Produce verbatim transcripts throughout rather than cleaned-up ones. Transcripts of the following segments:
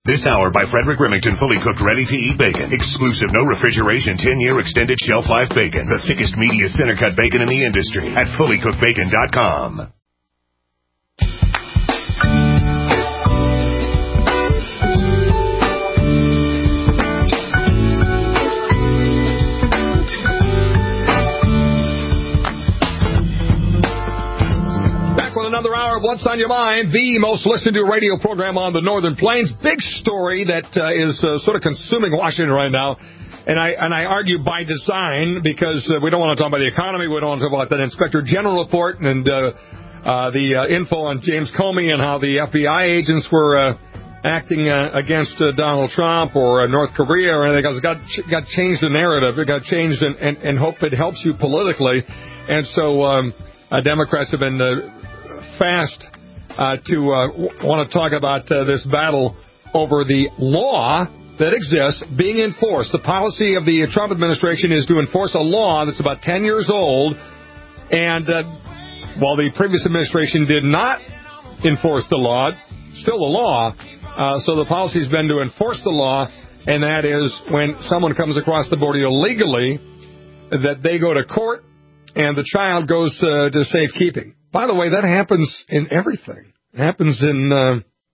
This hour by Frederick Remington, fully cooked, ready-to-eat bacon. Exclusive, no refrigeration, ten-year extended shelf life bacon. The thickest, meatiest, center-cut bacon in the industry at fully cooked bacon dot com. Another hour of What's on Your Mind, the most listened to radio program on the Northern Plains. Big story that uh, is uh, sort of consuming Washington right now. And I and I argue by design, because uh, we don't want to talk about the economy. We don't want to talk about that Inspector General report and uh, uh, the uh, info on James Comey and how the F B I agents were uh, acting uh, against uh, Donald Trump or uh, North Korea or anything else. It got, got changed the narrative. It got changed and, and, and hope it helps you politically. And so um, uh, Democrats have been... Uh, fast uh, to uh, w- want to talk about uh, this battle over the law that exists being enforced. The policy of the Trump administration is to enforce a law that's about ten years old, and uh, while the previous administration did not enforce the law, still the law, uh, so the policy has been to enforce the law, and that is when someone comes across the border illegally, that they go to court and the child goes uh, to safekeeping. By the way, that happens in everything. It happens in, uh,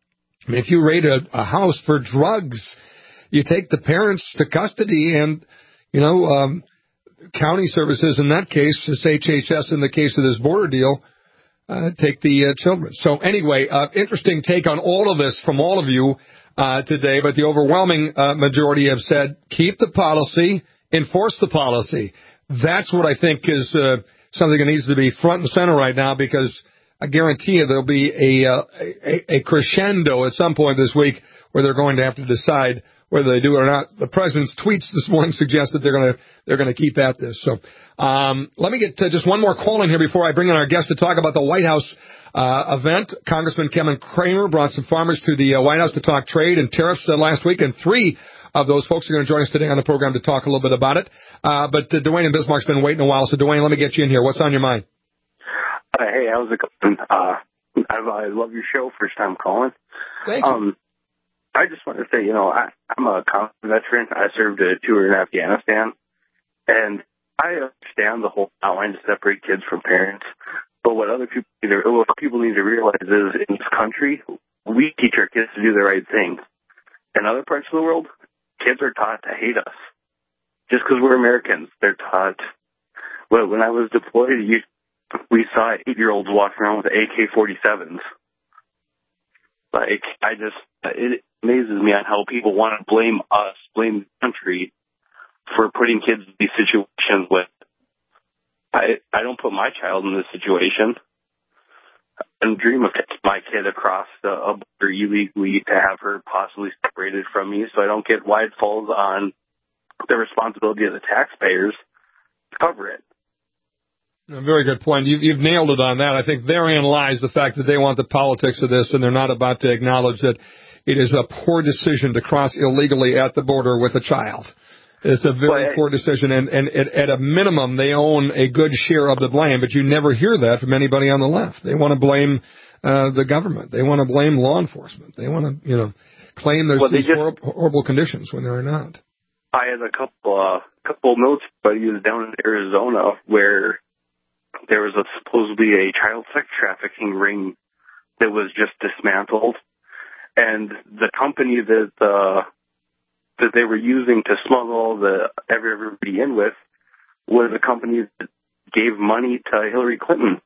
I mean, if you raid a, a house for drugs, you take the parents to custody and, you know, um, county services in that case, it's H H S in the case of this border deal, uh, take the uh, children. So anyway, uh, interesting take on all of this from all of you uh, today, but the overwhelming uh, majority have said keep the policy, enforce the policy. That's what I think is... Uh, something that needs to be front and center right now, because I guarantee you there'll be a, uh, a, a crescendo at some point this week where they're going to have to decide whether they do it or not. The president's tweets this morning suggest that they're going to they're going to keep at this. So um, let me get to just one more call in here before I bring in our guest to talk about the White House uh, event. Congressman Kevin Cramer brought some farmers to the uh, White House to talk trade and tariffs uh, last week, and three of those folks are going to join us today on the program to talk a little bit about it. Uh, but uh, Dwayne in Bismarck's been waiting a while, so Dwayne, let me get you in here. What's on your mind? Uh, hey, how's it going? Uh, I, I love your show. First time calling. Thank you. Um, I just want to say, you know, I, I'm a combat veteran. I served a tour in Afghanistan, and I understand the whole outline to separate kids from parents. But what other people need to, what people need to realize is, in this country, we teach our kids to do the right thing. In other parts of the world, kids are taught to hate us. Just because we're Americans, they're taught. Well, when I was deployed, you, we saw eight-year-olds walking around with A K forty-sevens. Like, I just, it amazes me on how people want to blame us, blame the country for putting kids in these situations with. I, I don't put my child in this situation. I don't dream of taking my kid across the a border illegally to have her possibly separated from me, so I don't get why it falls on the responsibility of the taxpayers to cover it. A very good point. You've, you've nailed it on that. I think therein lies the fact that they want the politics of this, and they're not about to acknowledge that it is a poor decision to cross illegally at the border with a child. It's a very well, poor decision, and, and at, at a minimum, they own a good share of the blame, but you never hear that from anybody on the left. They want to blame uh, the government. They want to blame law enforcement. They want to, you know, claim there's well, these just, horrible, horrible conditions when there are not. I had a couple uh, couple notes, but he was down in Arizona where there was a, supposedly a child sex trafficking ring that was just dismantled, and the company that uh, that they were using to smuggle the everybody in with was a company that gave money to Hillary Clinton.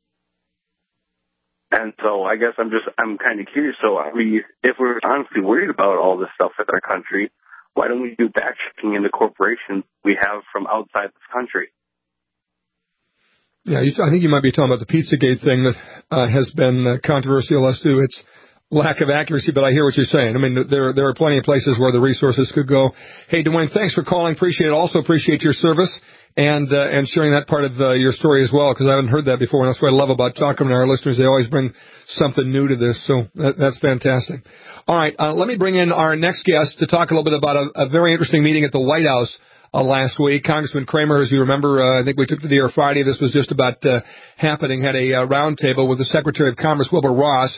And so I guess I'm just I'm kind of curious. So are we, if we're honestly worried about all this stuff in our country, why don't we do back checking into corporations we have from outside this country? Yeah, you, I think you might be talking about the Pizzagate thing that uh, has been uh, controversial as to its lack of accuracy, but I hear what you're saying. I mean, there there are plenty of places where the resources could go. Hey, Dwayne, thanks for calling. Appreciate it. Also appreciate your service and uh, and sharing that part of uh, your story as well, because I haven't heard that before, and that's what I love about talking to our listeners. They always bring something new to this, so that, that's fantastic. All right, uh, let me bring in our next guest to talk a little bit about a, a very interesting meeting at the White House Uh, last week. Congressman Cramer, as you remember, uh, I think we took to the air Friday. This was just about uh, happening, had a uh, roundtable with the Secretary of Commerce, Wilbur Ross,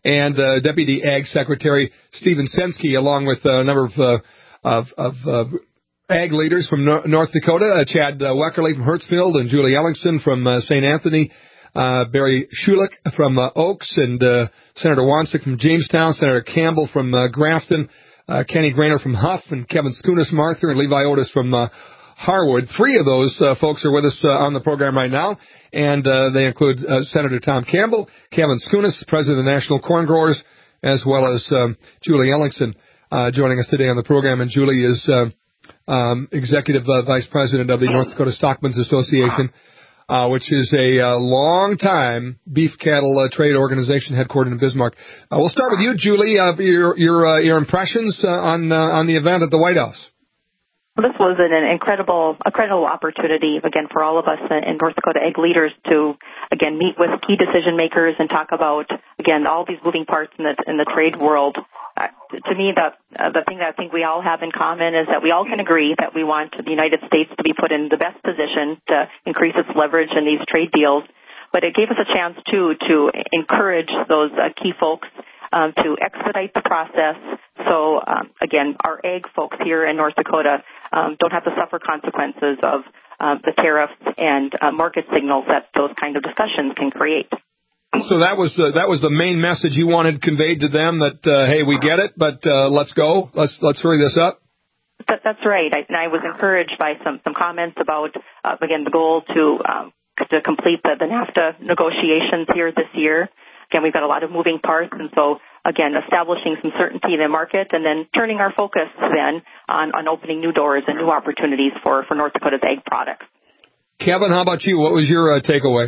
and uh, Deputy Ag Secretary Steven Sensky, along with a number of uh, of, of uh, ag leaders from no- North Dakota, uh, Chad uh, Weckerly from Hertzfield, and Julie Ellingson from uh, Saint Anthony, uh, Barry Schulich from uh, Oaks, and uh, Senator Wansik from Jamestown, Senator Campbell from uh, Grafton, uh, Kenny Grainer from Huff, and Kevin Skunas from Arthur, and Levi Otis from uh, Harwood. Three of those uh, folks are with us uh, on the program right now, and uh, they include uh, Senator Tom Campbell, Kevin Skunas, President of the National Corn Growers, as well as um, Julie Ellingson uh, joining us today on the program. And Julie is uh, um, Executive uh, Vice President of the North Dakota Stockmen's Association, uh, which is a uh, long-time beef cattle uh, trade organization headquartered in Bismarck. Uh, we'll start with you, Julie. Uh, your your, uh, your impressions uh, on uh, on the event at the White House. Well, this was an incredible, incredible opportunity, again, for all of us in North Dakota ag leaders to, again, meet with key decision makers and talk about, again, all these moving parts in the, in the trade world. Uh, to me, the, uh, the thing that I think we all have in common is that we all can agree that we want the United States to be put in the best position to increase its leverage in these trade deals. But it gave us a chance, too, to encourage those uh, key folks Um, to expedite the process. So, um, again, our ag folks here in North Dakota um, don't have to suffer consequences of uh, the tariffs and uh, market signals that those kind of discussions can create. So that was the, that was the main message you wanted conveyed to them, that uh, hey, we get it, but uh, let's go, let's let's hurry this up. That, that's right. I, and I was encouraged by some some comments about uh, again the goal to um, to complete the, the NAFTA negotiations here this year. Again, we've got a lot of moving parts, and so, again, establishing some certainty in the market and then turning our focus then on, on opening new doors and new opportunities for, for North Dakota's ag products. Kevin, how about you? What was your uh, takeaway?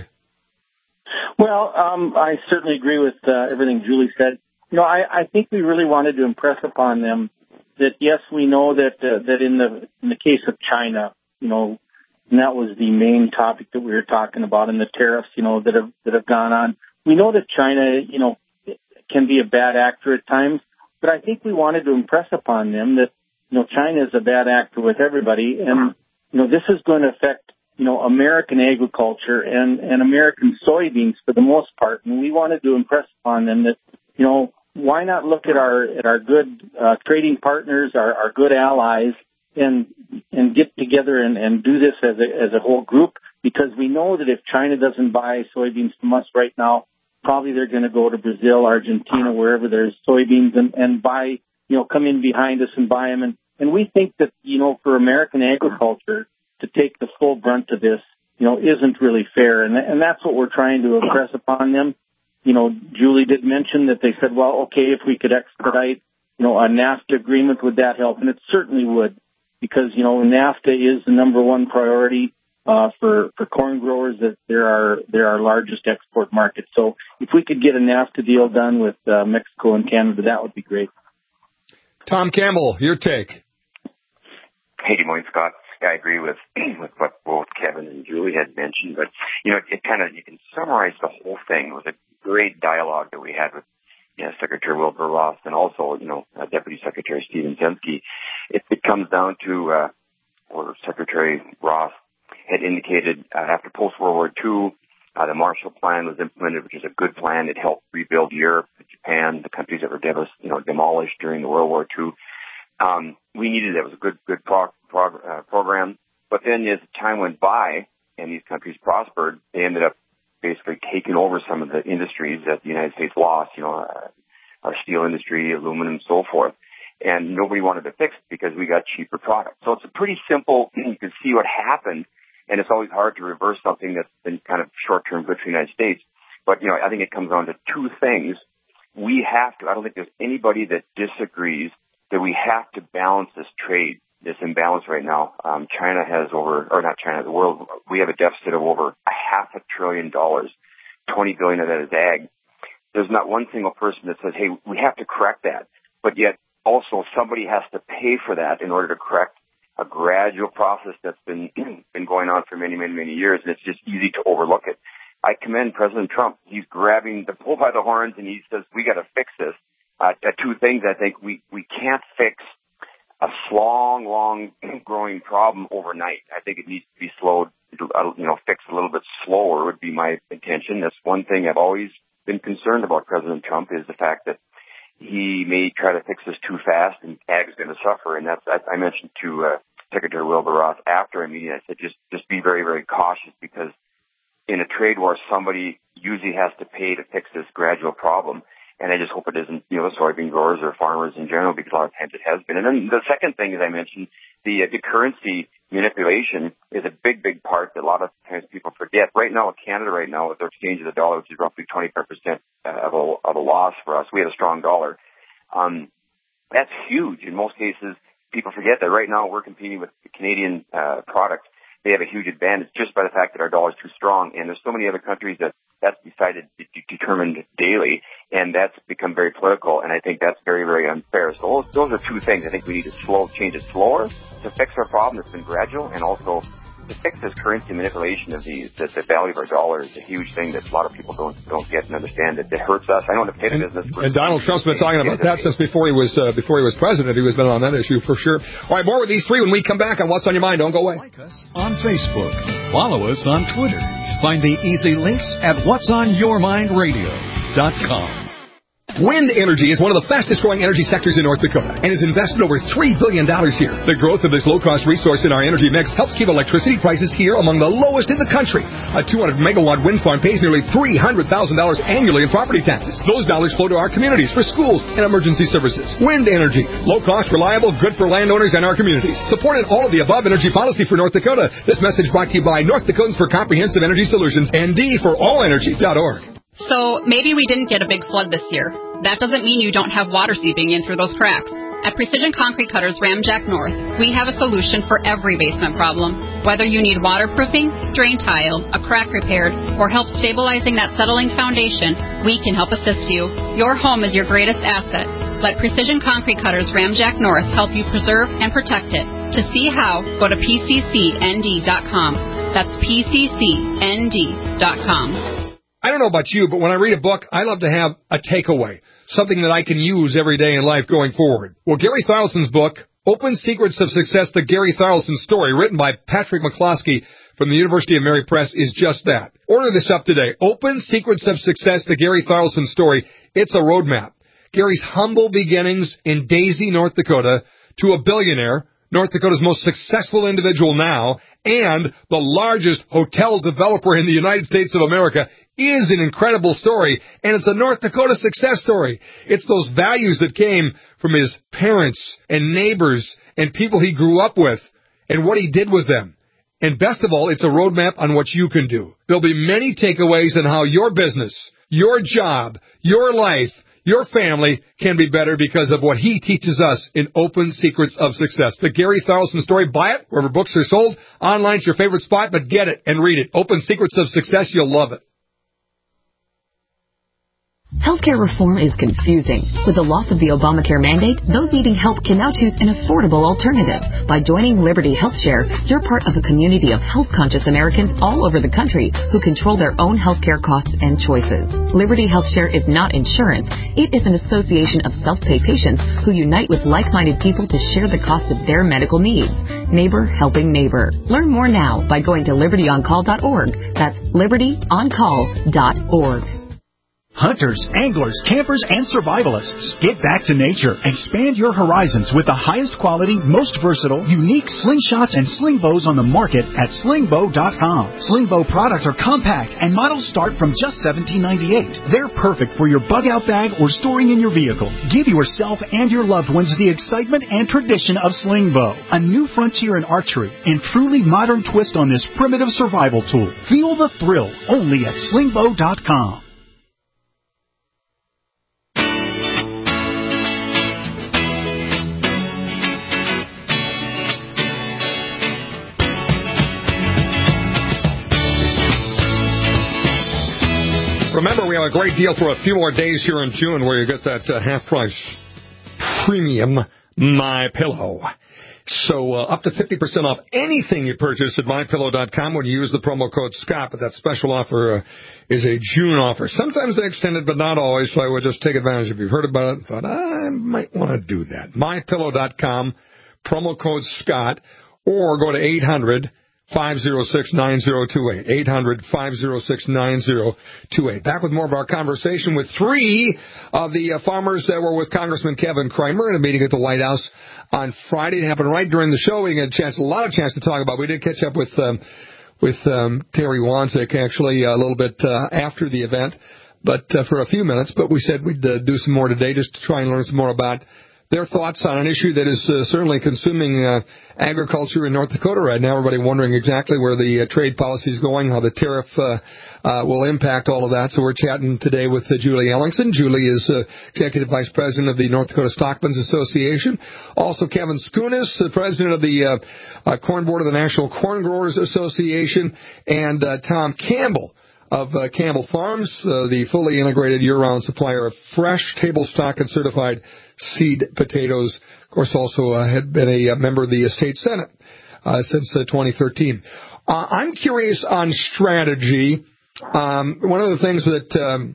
Well, um, I certainly agree with uh, everything Julie said. You know, I, I think we really wanted to impress upon them that, yes, we know that uh, that in the in the case of China, you know, and that was the main topic that we were talking about, and the tariffs, you know, that have that have gone on. We know that China, you know, can be a bad actor at times, but I think we wanted to impress upon them that, you know, China is a bad actor with everybody, and, you know, this is going to affect, you know, American agriculture and, and American soybeans for the most part, and we wanted to impress upon them that, you know, why not look at our at our good uh, trading partners, our, our good allies, and and get together and, and do this as a as a whole group, because we know that if China doesn't buy soybeans from us right now, probably they're going to go to Brazil, Argentina, wherever there's soybeans, and, and buy, you know, come in behind us and buy them. And, and we think that, you know, for American agriculture to take the full brunt of this, you know, isn't really fair. And, and that's what we're trying to impress upon them. You know, Julie did mention that they said, well, okay, if we could expedite, you know, a NAFTA agreement, would that help? And it certainly would, because, you know, NAFTA is the number one priority Uh, for, for corn growers, that they're our, they're our largest export market. So if we could get a NAFTA deal done with uh, Mexico and Canada, that would be great. Tom Campbell, your take. Hey, good morning, Scott. Yeah, I agree with with what both Kevin and Julie had mentioned, but, you know, it kind of, you can summarize the whole thing. It was a great dialogue that we had with, you know, Secretary Wilbur Ross and also, you know, uh, Deputy Secretary Steven Sensky. It, it comes down to, uh, or Secretary Ross had indicated uh, after post-World War Two, uh, the Marshall Plan was implemented, which is a good plan. It helped rebuild Europe, Japan, the countries that were devas- you know, demolished during the World War Two. Um, we needed it. It was a good, good prog- prog- uh, program. But then as time went by and these countries prospered, they ended up basically taking over some of the industries that the United States lost, you know, uh, our steel industry, aluminum, so forth. And nobody wanted to fix it because we got cheaper products. So it's a pretty simple, you can see what happened. And it's always hard to reverse something that's been kind of short-term good for the United States. But, you know, I think it comes down to two things. We have to, I don't think there's anybody that disagrees that we have to balance this trade, this imbalance right now. Um, China has over, or not China, the world, we have a deficit of over a half a trillion dollars. twenty billion of that is ag. There's not one single person that says, hey, we have to correct that. But yet also somebody has to pay for that in order to correct a gradual process that's been been going on for many, many, many years, and it's just easy to overlook it. I commend President Trump. He's grabbing the bull by the horns, and he says, we got to fix this. Uh, two things I think. We, we can't fix a long, long growing problem overnight. I think it needs to be slowed, you know, fixed a little bit slower would be my intention. That's one thing I've always been concerned about President Trump is the fact that he may try to fix this too fast and ag is going to suffer. And that's, I mentioned to uh, Secretary Wilbur Ross after a meeting, I said, just, just be very, very cautious, because in a trade war, somebody usually has to pay to fix this gradual problem. And I just hope it isn't, you know, soybean growers or farmers in general, because a lot of times it has been. And then the second thing, as I mentioned, the, uh, the currency manipulation is a big, big part that a lot of times people forget. Right now, in Canada right now, with their exchange of the dollar, which is roughly twenty-five percent of a, of a loss for us, we have a strong dollar. Um, that's huge. In most cases, people forget that right now we're competing with the Canadian uh, products. They have a huge advantage just by the fact that our dollar is too strong. And there's so many other countries that that's decided, determined daily, and that's become very political, and I think that's very, very unfair. So those, those are two things. I think we need to slow, change it slower to fix our problem that's been gradual, and also to fix this currency manipulation of the, the, the value of our dollar is a huge thing that a lot of people don't don't get and understand. That it hurts us. I know in the potato business. And Donald Trump's been talking about that since before he was uh, before he was president. He was been on that issue for sure. All right, more with these three when we come back on What's on Your Mind. Don't go away. Like us on Facebook. Follow us on Twitter. Find the easy links at whats on your mind radio dot com. Wind energy is one of the fastest-growing energy sectors in North Dakota and has invested over three billion dollars here. The growth of this low-cost resource in our energy mix helps keep electricity prices here among the lowest in the country. A two hundred megawatt wind farm pays nearly three hundred thousand dollars annually in property taxes. Those dollars flow to our communities for schools and emergency services. Wind energy, low-cost, reliable, good for landowners and our communities. Supported all of the above energy policy for North Dakota. This message brought to you by North Dakotans for Comprehensive Energy Solutions and D for all energy dot org. So maybe we didn't get a big flood this year. That doesn't mean you don't have water seeping in through those cracks. At Precision Concrete Cutters Ramjack North, we have a solution for every basement problem. Whether you need waterproofing, drain tile, a crack repaired, or help stabilizing that settling foundation, we can help assist you. Your home is your greatest asset. Let Precision Concrete Cutters Ramjack North help you preserve and protect it. To see how, go to P C C N D dot com. That's P C C N D dot com. I don't know about you, but when I read a book, I love to have a takeaway, something that I can use every day in life going forward. Well, Gary Tharalson's book, Open Secrets of Success, The Gary Tharalson Story, written by Patrick McCloskey from the University of Mary Press, is just that. Order this up today. Open Secrets of Success, The Gary Tharalson Story. It's a roadmap. Gary's humble beginnings in Daisy, North Dakota, to a billionaire, North Dakota's most successful individual now, and the largest hotel developer in the United States of America, is an incredible story, and it's a North Dakota success story. It's those values that came from his parents and neighbors and people he grew up with and what he did with them. And best of all, it's a roadmap on what you can do. There'll be many takeaways on how your business, your job, your life, your family can be better because of what he teaches us in Open Secrets of Success. The Gary Tharalson Story. Buy it wherever books are sold. Online's your favorite spot, but get it and read it. Open Secrets of Success. You'll love it. Healthcare reform is confusing. With the loss of the Obamacare mandate, those needing help can now choose an affordable alternative. By joining Liberty HealthShare, you're part of a community of health-conscious Americans all over the country who control their own healthcare costs and choices. Liberty HealthShare is not insurance. It is an association of self-pay patients who unite with like-minded people to share the cost of their medical needs. Neighbor helping neighbor. Learn more now by going to liberty on call dot org. That's liberty on call dot org. Hunters, anglers, campers, and survivalists. Get back to nature. Expand your horizons with the highest quality, most versatile, unique slingshots and sling bows on the market at sling bow dot com. Sling bow products are compact and models start from just seventeen ninety-eight. They're perfect for your bug-out bag or storing in your vehicle. Give yourself and your loved ones the excitement and tradition of sling bow. A new frontier in archery and truly modern twist on this primitive survival tool. Feel the thrill only at sling bow dot com. Remember, we have a great deal for a few more days here in June where you get that uh, half-price premium MyPillow. So uh, up to fifty percent off anything you purchase at my pillow dot com when you use the promo code Scott. But that special offer uh, is a June offer. Sometimes they extend it, but not always, so I would just take advantage. If you've heard about it and thought, I might want to do that. my pillow dot com, promo code Scott, or go to eight hundred, five oh six, nine oh two eight. eight hundred, five oh six, nine oh two eight. Back with more of our conversation with three of the uh, farmers that were with Congressman Kevin Cramer in a meeting at the White House on Friday. It happened right during the show. We had a chance, a lot of chance to talk about. We did catch up with um, with um, Terry Wanzik, actually, a little bit uh, after the event, but uh, for a few minutes. But we said we'd uh, do some more today just to try and learn some more about their thoughts on an issue that is uh, certainly consuming uh, agriculture in North Dakota right now. Everybody wondering exactly where the uh, trade policy is going, how the tariff uh, uh, will impact all of that. So we're chatting today with uh, Julie Ellingson. Julie is uh, Executive Vice President of the North Dakota Stockmen's Association. Also Kevin Skunis, the President of the uh, uh, Corn Board of the National Corn Growers Association, and uh, Tom Campbell of uh, Campbell Farms, uh, the fully integrated year-round supplier of fresh, table stock, and certified seed potatoes. Of course, also uh, had been a, a member of the State Senate uh, since uh, twenty thirteen. Uh, I'm curious on strategy. Um, one of the things that um,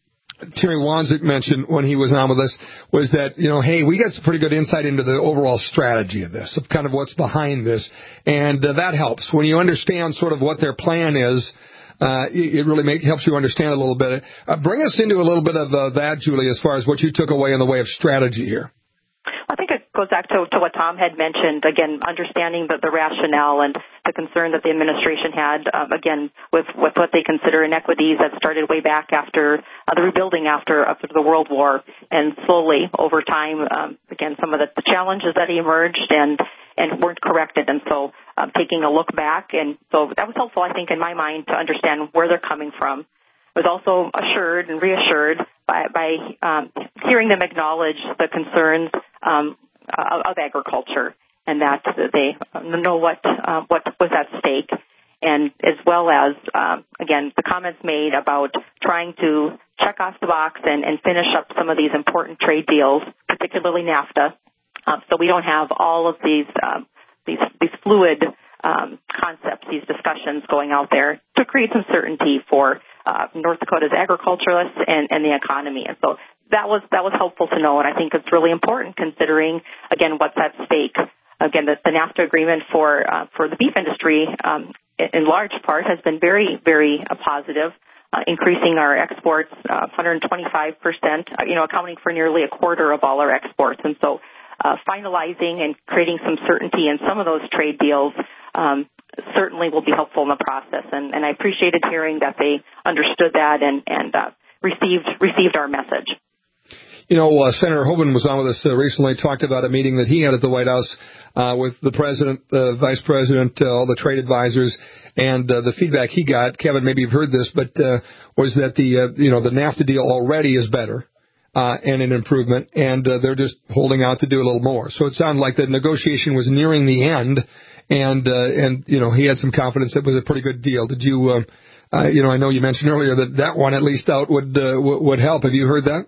Terry Wanzik mentioned when he was on with us was that, you know, hey, we got some pretty good insight into the overall strategy of this, of kind of what's behind this, and uh, that helps. When you understand sort of what their plan is, Uh, it really make, helps you understand a little bit. Uh, bring us into a little bit of uh, that, Julie, as far as what you took away in the way of strategy here. I think it goes back to, to what Tom had mentioned, again, understanding the, the rationale and the concern that the administration had, um, again, with, with what they consider inequities that started way back after uh, the rebuilding after, after the World War. And slowly, over time, um, again, some of the, the challenges that emerged and and weren't corrected. And so um, taking a look back, and so that was helpful, I think, in my mind to understand where they're coming from. I was also assured and reassured by, by um, hearing them acknowledge the concerns um, of, of agriculture and that they know what uh, what was at stake, and as well as, um, again, the comments made about trying to check off the box and, and finish up some of these important trade deals, particularly NAFTA, um, so we don't have all of these um, these, these fluid um, concepts, these discussions going out there to create some certainty for uh, North Dakota's agriculturalists and, and the economy. And so that was that was helpful to know, and I think it's really important considering, again, what's at stake. Again, the, the NAFTA agreement for uh, for the beef industry, um, in large part, has been very, very uh, positive, uh, increasing our exports uh, one hundred twenty-five percent, uh, you know, accounting for nearly a quarter of all our exports. And so uh, finalizing and creating some certainty in some of those trade deals um, certainly will be helpful in the process. And, and I appreciated hearing that they understood that and, and uh, received received our message. You know, uh, Senator Hoeven was on with us uh, recently, talked about a meeting that he had at the White House uh, with the president, the uh, vice president, uh, all the trade advisors, and uh, the feedback he got, Kevin, maybe you've heard this, but uh, was that the, uh, you know, the NAFTA deal already is better uh, and an improvement, and uh, they're just holding out to do a little more. So it sounded like the negotiation was nearing the end, and, uh, and you know, he had some confidence it was a pretty good deal. Did you, uh, uh, you know, I know you mentioned earlier that that one at least out would, uh, w- would help. Have you heard that?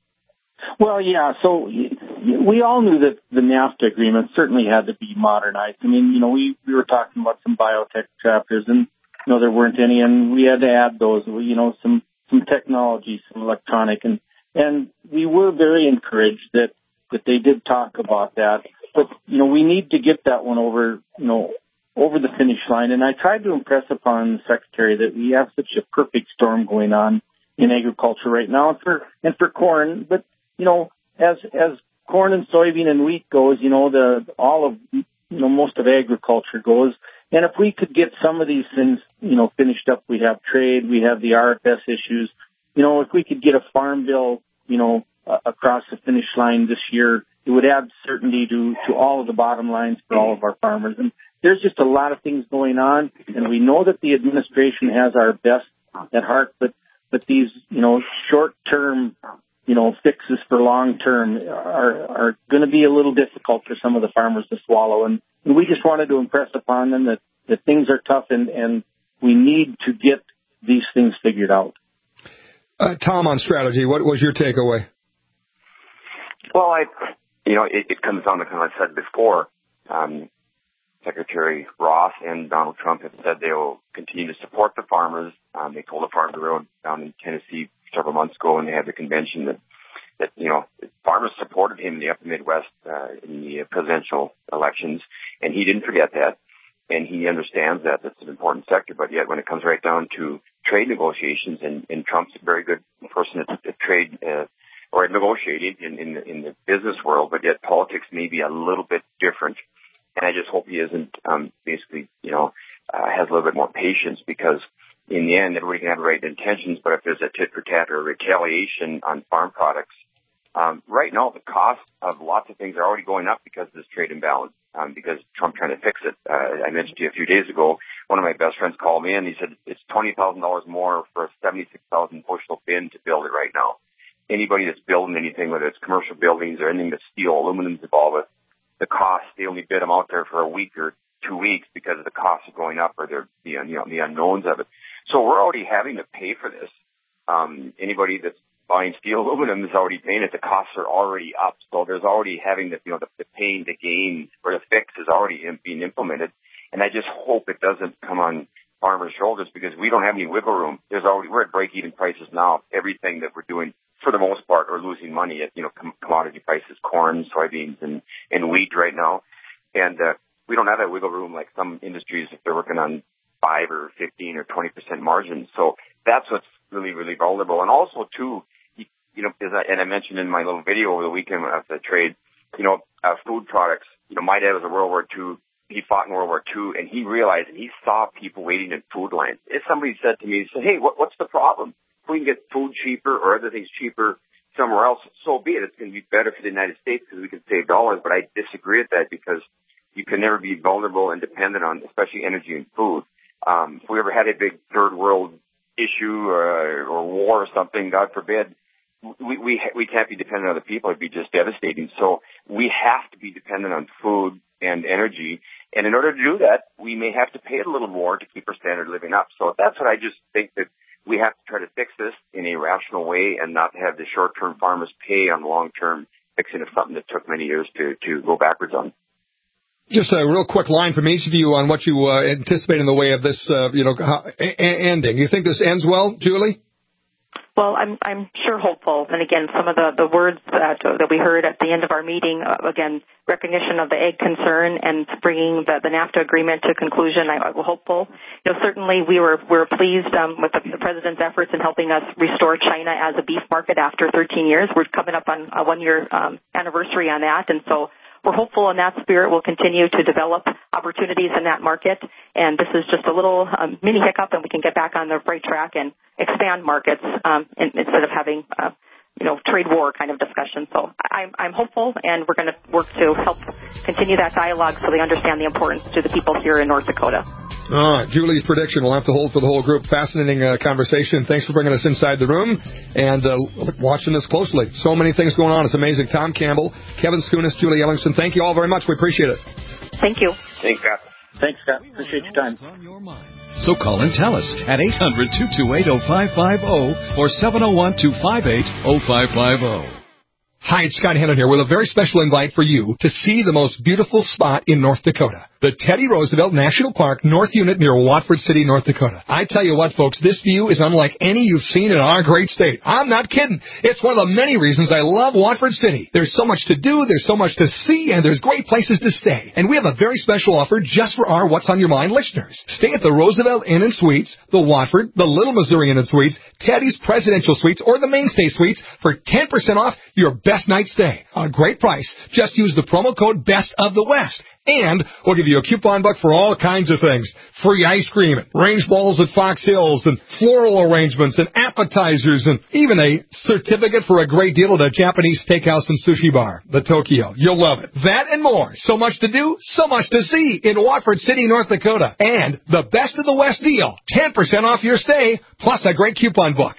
Well, yeah, so we all knew that the NAFTA agreement certainly had to be modernized. I mean, you know, we, we were talking about some biotech chapters, and, you know, there weren't any, and we had to add those, you know, some, some technology, some electronic, and, and we were very encouraged that, that they did talk about that. But, you know, we need to get that one over, you know, over the finish line. And I tried to impress upon the Secretary that we have such a perfect storm going on in agriculture right now, and for, and for corn, but you know, as as corn and soybean and wheat goes, you know, the all of you know most of agriculture goes. And if we could get some of these things, you know, finished up, we have trade, we have the R F S issues. You know, if we could get a farm bill, you know, uh, across the finish line this year, it would add certainty to to all of the bottom lines for all of our farmers. And there's just a lot of things going on, and we know that the administration has our best at heart, but but these, you know, short term, you know, fixes for long term are, are going to be a little difficult for some of the farmers to swallow. And, and we just wanted to impress upon them that, that things are tough and, and we need to get these things figured out. Uh, Tom, on strategy, what was your takeaway? Well, I, you know, it, it comes down to kind of I said before, um, Secretary Ross and Donald Trump have said they will continue to support the farmers. Um, they told a farmer road down in Tennessee several months ago, and they had the convention that, that you know, farmers supported him in the upper Midwest uh, in the presidential elections, and he didn't forget that. and he understands that that's an important sector. But yet, when it comes right down to trade negotiations, and, and Trump's a very good person at, at trade uh, or at negotiating in, in, the, in the business world, but yet politics may be a little bit different. And I just hope he isn't um, basically, you know, uh, has a little bit more patience, because in the end, everybody can have the right intentions, but if there's a tit for tat or retaliation on farm products, um, right now the cost of lots of things are already going up because of this trade imbalance, um, because Trump trying to fix it. Uh, I mentioned to you a few days ago, one of my best friends called me and he said it's twenty thousand dollars more for a seventy-six thousand bushel bin to build it right now. Anybody that's building anything, whether it's commercial buildings or anything that's steel, aluminum's involved with, the cost, they only bid them out there for a week or two weeks because of the costs are going up or they're, you know, the unknowns of it. So we're already having to pay for this. Um, anybody that's buying steel, aluminum is already paying it. The costs are already up. So there's already having the, you know, the, the pain, the gain, or the fix is already in, being implemented. And I just hope it doesn't come on farmers' shoulders, because we don't have any wiggle room. There's already, we're at break-even prices now. Everything that we're doing, for the most part, are losing money at, you know, com- commodity prices, corn, soybeans, and, and wheat right now. And, uh, we don't have that wiggle room like some industries if they're working on five or fifteen or twenty percent margins. So that's what's really, really vulnerable. And also, too, you, you know, as I, and I mentioned in my little video over the weekend of the trade, you know, uh, food products. You know, my dad was in World War Two. He fought in World War Two, and he realized, and he saw people waiting in food lines. If somebody said to me, he said, hey, what, what's the problem? If we can get food cheaper or other things cheaper somewhere else, so be it. It's going to be better for the United States because we can save dollars. But I disagree with that, because you can never be vulnerable and dependent on, especially energy and food. Um, if we ever had a big third world issue or, or war or something, God forbid, we, we we can't be dependent on other people. It'd be just devastating. So we have to be dependent on food and energy. And in order to do that, we may have to pay it a little more to keep our standard of living up. So that's what I just think, that we have to try to fix this in a rational way and not have the short-term farmers pay on the long-term fixing of something that took many years to, to go backwards on. Just a real quick line from each of you on what you uh, anticipate in the way of this, uh, you know, how, a- ending. You think this ends well, Julie? Well, I'm I'm sure hopeful. And again, some of the, the words that that we heard at the end of our meeting, uh, again, recognition of the egg concern and bringing the, the NAFTA agreement to conclusion, I, I'm hopeful. You know, certainly we were we were pleased um, with the, the president's efforts in helping us restore China as a beef market after thirteen years. We're coming up on a one-year um, anniversary on that, and so we're hopeful in that spirit we'll continue to develop opportunities in that market. And this is just a little um, mini hiccup, and we can get back on the right track and expand markets um, in, instead of having, uh, you know, trade war kind of discussion. So I'm, I'm hopeful, and we're going to work to help continue that dialogue so they understand the importance to the people here in North Dakota. All right, Julie's prediction will have to hold for the whole group. Fascinating uh, conversation. Thanks for bringing us inside the room and uh, watching this closely. So many things going on. It's amazing. Tom Campbell, Kevin Skunas, Julie Ellingson, thank you all very much. We appreciate it. Thank you. Thanks, Scott. Thanks, Scott. Appreciate your time. So call and tell us at eight hundred, two two eight, oh five five oh or seven oh one, two five eight, oh five five oh. Hi, it's Scott Hannon here with a very special invite for you to see the most beautiful spot in North Dakota. The Teddy Roosevelt National Park North Unit near Watford City, North Dakota. I tell you what, folks, this view is unlike any you've seen in our great state. I'm not kidding. It's one of the many reasons I love Watford City. There's so much to do, there's so much to see, and there's great places to stay. And we have a very special offer just for our What's on Your Mind listeners. Stay at the Roosevelt Inn and Suites, the Watford, the Little Missouri Inn and Suites, Teddy's Presidential Suites, or the Mainstay Suites for ten percent off your best night stay. A great price. Just use the promo code Best of the West. And we'll give you a coupon book for all kinds of things. Free ice cream, and range balls at Fox Hills, and floral arrangements, and appetizers, and even a certificate for a great deal at a Japanese steakhouse and sushi bar, the Tokyo. You'll love it. That and more. So much to do, so much to see in Watford City, North Dakota. And the Best of the West deal. ten percent off your stay, plus a great coupon book.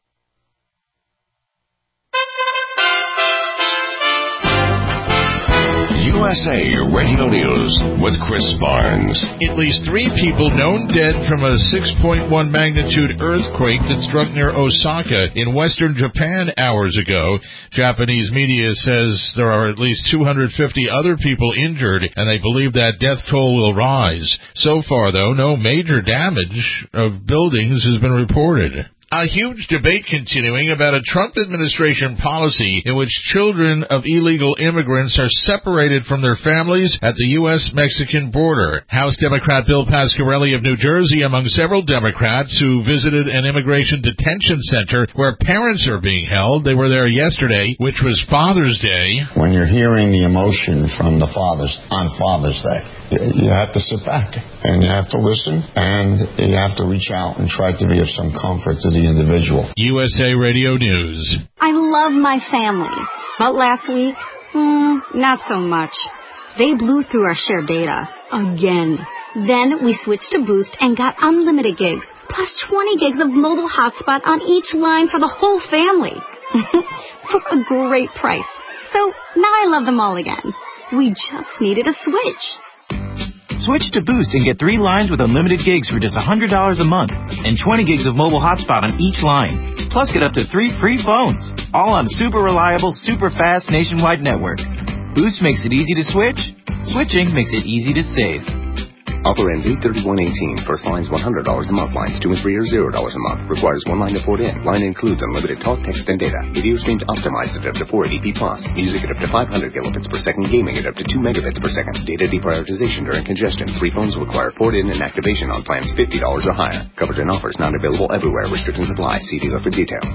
U S A Radio News with Chris Barnes. At least three people known dead from a six point one magnitude earthquake that struck near Osaka in western Japan hours ago. Japanese media says there are at least two hundred fifty other people injured, and they believe that death toll will rise. So far, though, no major damage of buildings has been reported. A huge debate continuing about a Trump administration policy in which children of illegal immigrants are separated from their families at the U S Mexican border. House Democrat Bill Pasquarelli of New Jersey, among several Democrats who visited an immigration detention center where parents are being held. They were there yesterday, which was Father's Day. When you're hearing the emotion from the fathers on Father's Day, you have to sit back and you have to listen and you have to reach out and try to be of some comfort to the individual. U S A Radio News. I love my family, but last week, mm, not so much. They blew through our shared data again. Then we switched to Boost and got unlimited gigs, plus twenty gigs of mobile hotspot on each line for the whole family. For a great price. So now I love them all again. We just needed a switch. Switch to Boost and get three lines with unlimited gigs for just one hundred dollars a month and twenty gigs of mobile hotspot on each line. Plus, get up to three free phones, all on super reliable, super fast nationwide network. Boost makes it easy to switch. Switching makes it easy to save. Offer ends eight thirty-one eighteen. First line's one hundred dollars a month. Lines two and three are zero dollars a month. Requires one line to port in. Line includes unlimited talk, text, and data. Video streams optimized at up to four eighty p plus. Music at up to five hundred kilobits per second. Gaming at up to two megabits per second. Data deprioritization during congestion. Free phones require port in and activation on plans fifty dollars or higher. Covered in offers not available everywhere. Restrictions apply. See dealer for details.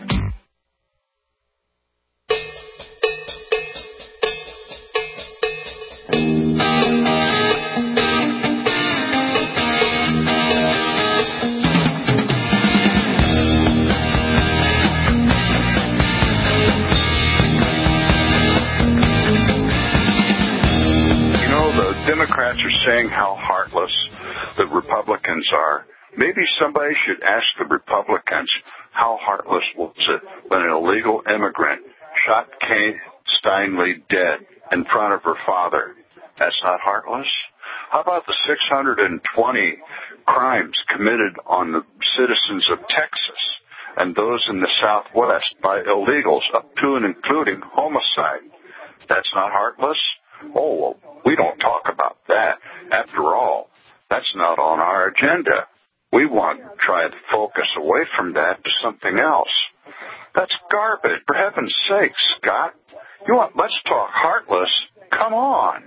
Democrats are saying how heartless the Republicans are. Maybe somebody should ask the Republicans how heartless was it when an illegal immigrant shot Kay Steinle dead in front of her father. That's not heartless? How about the six hundred twenty crimes committed on the citizens of Texas and those in the Southwest by illegals, up to and including homicide? That's not heartless? Oh, well, we don't talk about that. After all, that's not on our agenda. We want to try to focus away from that to something else. That's garbage. For heaven's sake, Scott. You want, let's talk heartless. Come on.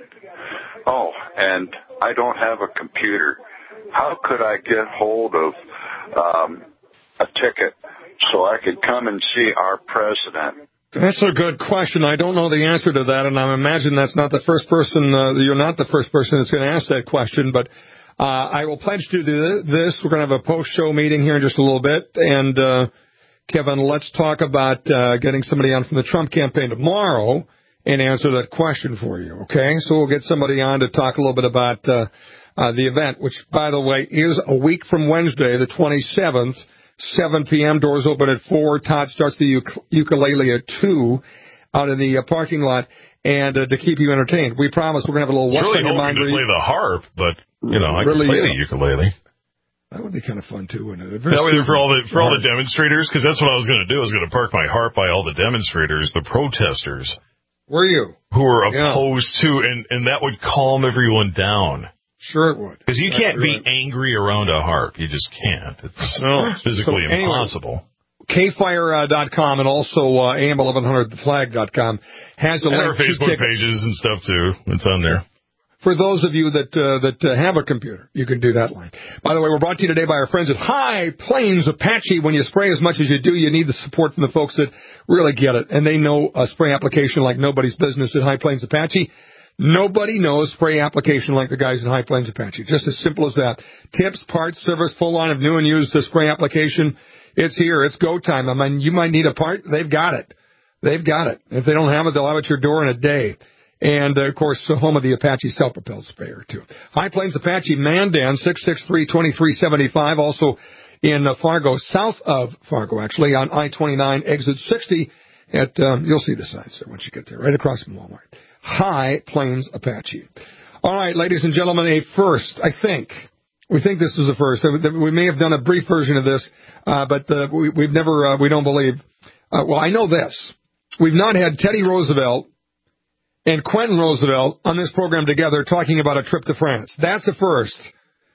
Oh, and I don't have a computer. How could I get hold of um, a ticket so I could come and see our president? That's a good question. I don't know the answer to that, and I imagine that's not the first person, uh, you're not the first person that's going to ask that question, but uh, I will pledge to do this. We're going to have a post-show meeting here in just a little bit, and uh, Kevin, let's talk about uh, getting somebody on from the Trump campaign tomorrow and answer that question for you, okay? So we'll get somebody on to talk a little bit about uh, uh, the event, which, by the way, is a week from Wednesday, the twenty-seventh, seven p.m., doors open at four. Todd starts the uk- ukulele at two out in the uh, parking lot, and uh, to keep you entertained. We promise we're going to have a little What's What's really on Your Mind. To play the harp, but, you know, I really, can play uh, the ukulele. That would be kind of fun, too, wouldn't it? That way for all the, for all the demonstrators, because that's what I was going to do. I was going to park my harp by all the demonstrators, the protesters. Were you? Who were Yeah. opposed to, and, and that would calm everyone down. Sure it would. Because you That's can't be right. angry around a harp. You just can't. It's No. physically So anyway, impossible. K fire dot com and also uh, A M eleven hundred the flag dot com has a And link our to Facebook tickets. pages and stuff, too. It's on there. For those of you that uh, that uh, have a computer, you can do that line. By the way, we're brought to you today by our friends at High Plains Apache. When you spray as much as you do, you need the support from the folks that really get it. And they know a spray application like nobody's business at High Plains Apache. Nobody knows spray application like the guys in High Plains Apache. Just as simple as that. Tips, parts, service, full line of new and used spray application. It's here. It's go time. I mean, you might need a part. They've got it. They've got it. If they don't have it, they'll have it at your door in a day. And, uh, of course, the home of the Apache self-propelled sprayer, too. High Plains Apache, Mandan, six six three, two three seven five. Also in uh, Fargo, south of Fargo, actually, on I twenty-nine, exit sixty. At um, you'll see the signs there once you get there, right across from Walmart. High Plains Apache. All right, ladies and gentlemen, a first, I think. We think this is a first. We may have done a brief version of this, uh, but uh, we, we've never, uh, we don't believe. Uh, well, I know this. We've not had Teddy Roosevelt and Quentin Roosevelt on this program together talking about a trip to France. That's a first.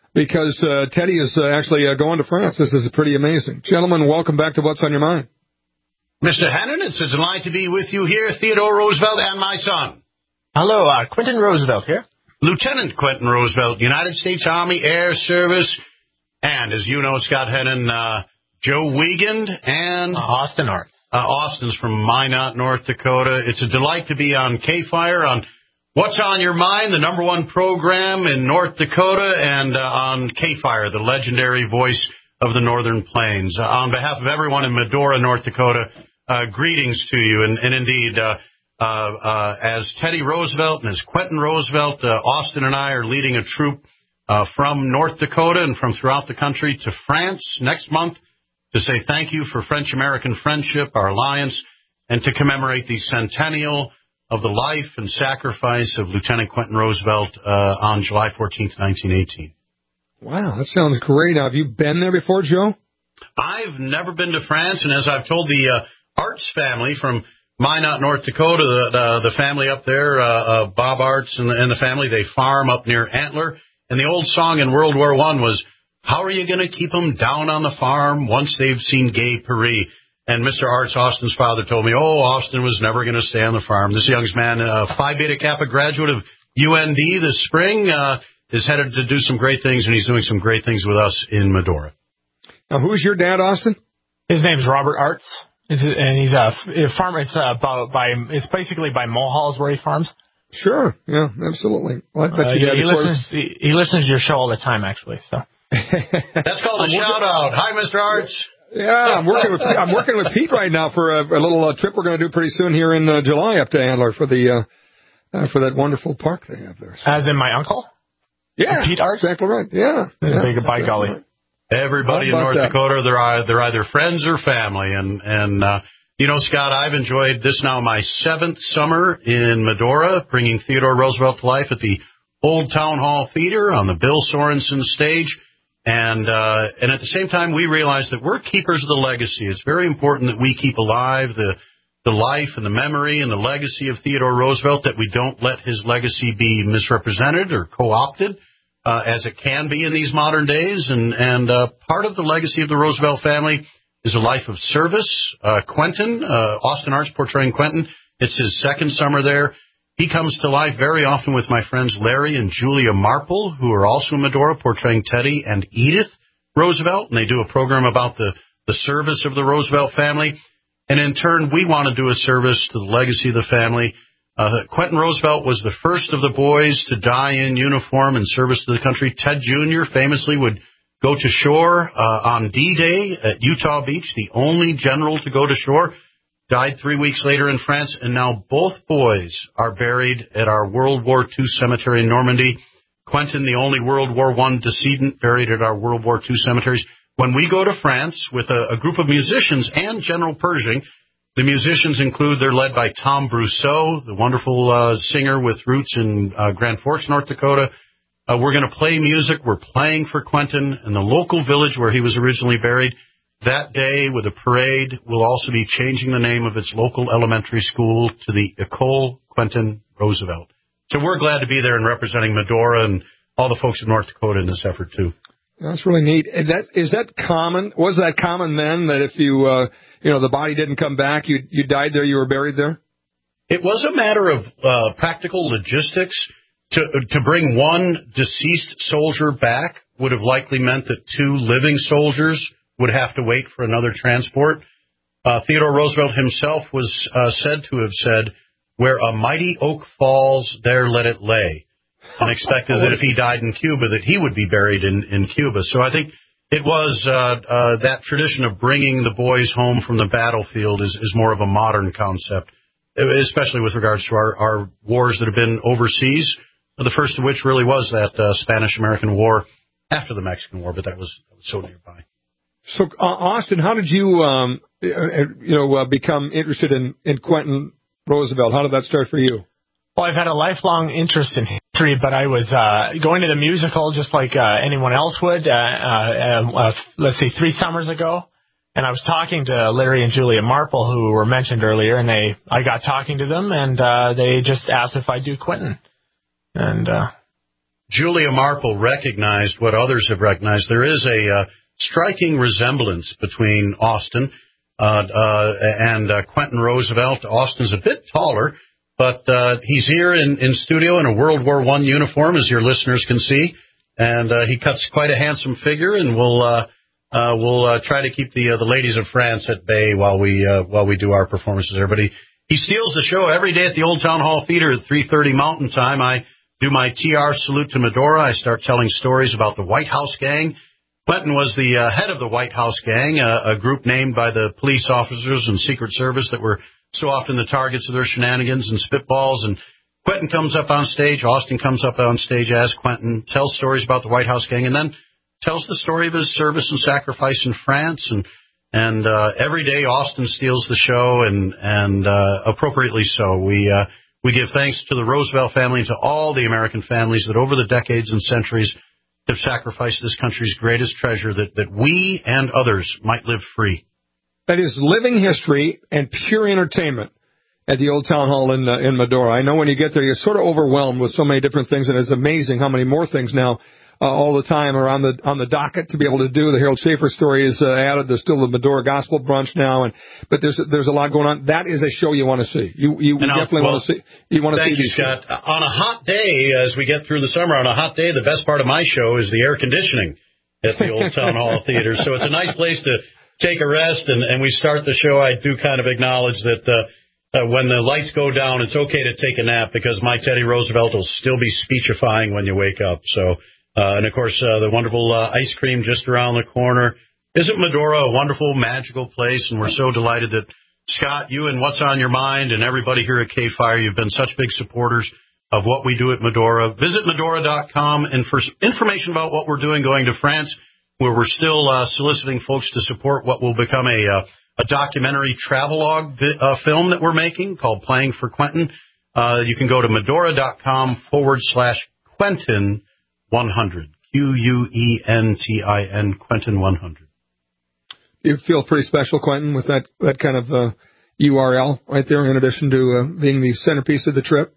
because uh, Teddy is uh, actually uh, going to France. This is pretty amazing. Gentlemen, welcome back to What's on Your Mind. Mister Hannon, it's a delight to be with you here, Theodore Roosevelt and my son. Hello, uh, Quentin Roosevelt here. Lieutenant Quentin Roosevelt, United States Army Air Service, and as you know, Scott Hannon, uh, Joe Wiegand, and... Uh, Austin Arts. Uh, Austin's from Minot, North Dakota. It's a delight to be on K-Fire, on What's on Your Mind, the number one program in North Dakota, and uh, on K-Fire, the legendary voice of the Northern Plains. Uh, on behalf of everyone in Medora, North Dakota, uh, greetings to you. And, and indeed, uh, uh, uh, as Teddy Roosevelt and as Quentin Roosevelt, uh, Austin and I are leading a troop uh, from North Dakota and from throughout the country to France next month to say thank you for French-American friendship, our alliance, and to commemorate the centennial of the life and sacrifice of Lieutenant Quentin Roosevelt uh, on July fourteenth, nineteen eighteen. Wow, that sounds great. Now, have you been there before, Joe? I've never been to France, and as I've told the uh, Arts family from Minot, North Dakota, the, the, the family up there, uh, uh, Bob Arts and the, and the family, they farm up near Antler, and the old song in World War One was, how are you going to keep them down on the farm once they've seen Gay Paris? And Mister Arts, Austin's father, told me, oh, Austin was never going to stay on the farm. This young man, a uh, Phi Beta Kappa graduate of U N D this spring, uh, is headed to do some great things, and he's doing some great things with us in Medora. Now, who's your dad, Austin? His name's Robert Arts, and he's a, a farmer. It's uh, about by it's basically by Mulhall's where he farms. Sure, yeah, absolutely. Well, I bet uh, you he, he listens. He, he listens to your show all the time, actually. So that's called a shout out. Hi, Mister Arts. Yeah, I'm working with I'm working with Pete right now for a, a little uh, trip we're going to do pretty soon here in uh, July up to Antler for the uh, uh, for that wonderful park they have there. So. As in my uncle. Yeah, Pete Arts. Exactly right. Yeah, yeah big by golly. Right. Everybody in North that? Dakota, they're they're either friends or family, and and uh, you know, Scott, I've enjoyed this now my seventh summer in Medora, bringing Theodore Roosevelt to life at the Old Town Hall Theater on the Bill Sorensen stage. And uh, and at the same time, we realize that we're keepers of the legacy. It's very important that we keep alive the the life and the memory and the legacy of Theodore Roosevelt, that we don't let his legacy be misrepresented or co-opted, uh, as it can be in these modern days. And, and uh, part of the legacy of the Roosevelt family is a life of service. Uh, Quentin, uh, Austin Arts portraying Quentin, it's his second summer there. He comes to life very often with my friends Larry and Julia Marple, who are also in Medora, portraying Teddy and Edith Roosevelt, and they do a program about the, the service of the Roosevelt family. And in turn, we want to do a service to the legacy of the family. Uh, Quentin Roosevelt was the first of the boys to die in uniform in service to the country. Ted Junior famously would go to shore uh, on D-Day at Utah Beach, the only general to go to shore. Died three weeks later in France, and now both boys are buried at our World War Two cemetery in Normandy. Quentin, the only World War One decedent, buried at our World War Two cemeteries. When we go to France with a, a group of musicians and General Pershing, the musicians include, they're led by Tom Brousseau, the wonderful uh, singer with roots in uh, Grand Forks, North Dakota. Uh, we're going to play music. We're playing for Quentin, and the local village where he was originally buried. That day, with a parade, we'll also be changing the name of its local elementary school to the École Quentin Roosevelt. So we're glad to be there and representing Medora and all the folks in North Dakota in this effort, too. That's really neat. And that, is that common? Was that common then, that if you, uh, you know, the body didn't come back, you you died there, you were buried there? It was a matter of uh, practical logistics. To to bring one deceased soldier back would have likely meant that two living soldiers would have to wait for another transport. Uh, Theodore Roosevelt himself was uh, said to have said, where a mighty oak falls, there let it lay. And expected that if he died in Cuba, that he would be buried in, in Cuba. So I think it was uh, uh, that tradition of bringing the boys home from the battlefield is, is more of a modern concept, especially with regards to our, our wars that have been overseas, the first of which really was that uh, Spanish-American War after the Mexican War, but that was, that was so nearby. So, uh, Austin, how did you, um, you know, uh, become interested in, in Quentin Roosevelt? How did that start for you? Well, I've had a lifelong interest in history, but I was uh, going to the musical just like uh, anyone else would, uh, uh, uh, let's see, three summers ago. And I was talking to Larry and Julia Marple, who were mentioned earlier, and they, I got talking to them, and uh, they just asked if I'd do Quentin. And uh, Julia Marple recognized what others have recognized. There is a uh, striking resemblance between Austin uh, uh, and uh, Quentin Roosevelt. Austin's a bit taller, but uh, he's here in, in studio in a World War One uniform, as your listeners can see, and uh, he cuts quite a handsome figure, and we'll uh, uh, we'll uh, try to keep the uh, the ladies of France at bay while we uh, while we do our performances there. But he, he steals the show every day at the Old Town Hall Theater at three thirty Mountain Time. I do my T R salute to Medora. I start telling stories about the White House Gang. Quentin was the uh, head of the White House Gang, uh, a group named by the police officers and Secret Service that were so often the targets of their shenanigans and spitballs. And Quentin comes up on stage, Austin comes up on stage as Quentin, tells stories about the White House Gang, and then tells the story of his service and sacrifice in France. And and uh, every day Austin steals the show, and and uh, appropriately so. We uh, we give thanks to the Roosevelt family and to all the American families that over the decades and centuries have sacrificed this country's greatest treasure, that, that we and others might live free. That is living history and pure entertainment at the Old Town Hall in uh, in Medora. I know when you get there, you're sort of overwhelmed with so many different things, and it's amazing how many more things now uh, all the time are on the on the docket to be able to do. The Harold Schaefer story is uh, added. There's still the Medora Gospel Brunch now, and but there's there's a lot going on. That is a show you want to see. You you definitely well, want to see. You want to see. Thank you, Scott. On a hot day, as we get through the summer, on a hot day, the best part of my show is the air conditioning at the Old Town Hall Theater. So it's a nice place to take a rest, and, and we start the show. I do kind of acknowledge that uh, uh, when the lights go down, it's okay to take a nap, because my Teddy Roosevelt will still be speechifying when you wake up. So, uh, and of course, uh, the wonderful uh, ice cream just around the corner. Isn't Medora a wonderful, magical place? And we're so delighted that, Scott, you and What's on Your Mind and everybody here at K-Fire, you've been such big supporters of what we do at Medora. Visit Medora dot com, and for information about what we're doing going to France, where we're still uh, soliciting folks to support what will become a uh, a documentary travelogue uh, film that we're making called Playing for Quentin. Uh, you can go to Medora dot com forward slash Quentin one hundred. Q U E N T I N, Quentin one hundred. You feel pretty special, Quentin, with that, that kind of uh, U R L right there, in addition to uh, being the centerpiece of the trip?